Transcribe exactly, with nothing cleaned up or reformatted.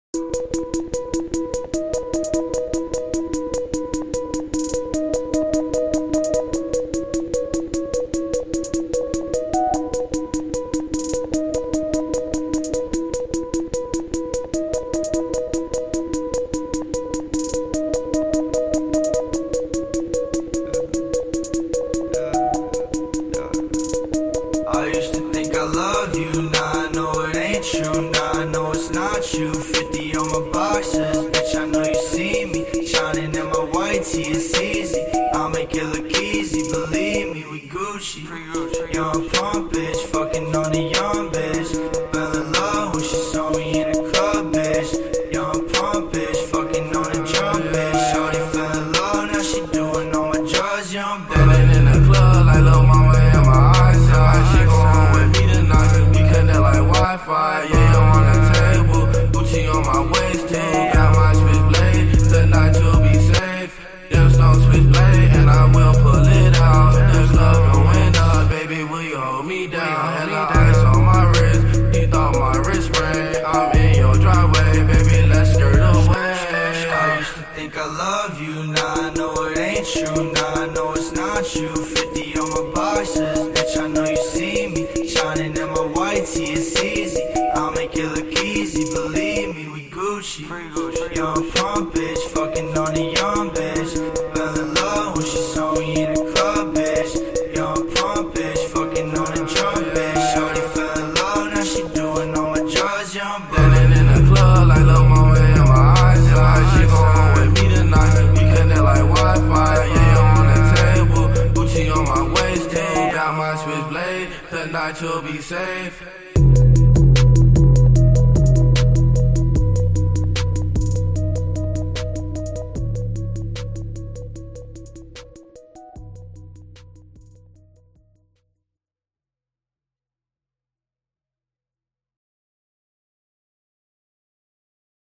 I used to think I love you, now I know it ain't true. Now I know it's not you. Fifty on my boxes, bitch, I know you see me shining in my white tee, it's easy. I'll make it look easy, believe me, we Gucci. Young pump bitch, fucking on a young bitch. Fell in love when she saw me in the club, bitch. Young pump bitch, fucking on a drum bitch. Shorty fell in love, now she doing all my drugs, young bitch. Standing in the club like Lil Mama in my eyesight. She go home with me tonight, cause we connect like Wi-Fi. Yeah, yo, on the table, Gucci on my waist, team. Got my switchblade, tonight you'll be safe. Just don't switchblade, and I will pull it out. This love going up, baby, will you hold me down? Hella ice on my wrist, you thought my wrist ring. I'm in your driveway, baby, let's skirt away. I used to think I love you, now I know it ain't true. Now I know it's not you. Fifty on my boxes, bitch, I know you see me shining in my white tee, it's easy. I'll make it look easy, believe me, we Gucci. Young pump bitch, fucking on a young bitch. Fell in love when she saw me in the club, bitch. Young pump bitch, fucking on a drum bitch. Shorty fell in love, now she doing all my drugs, young bitch. Standing in the club like Lil Mama in my eyesight. She go home with me tonight, we connect like Wi-Fi. Yeah, yo, on the table, Gucci on my waist, team. Got my switchblade, tonight you'll be safe.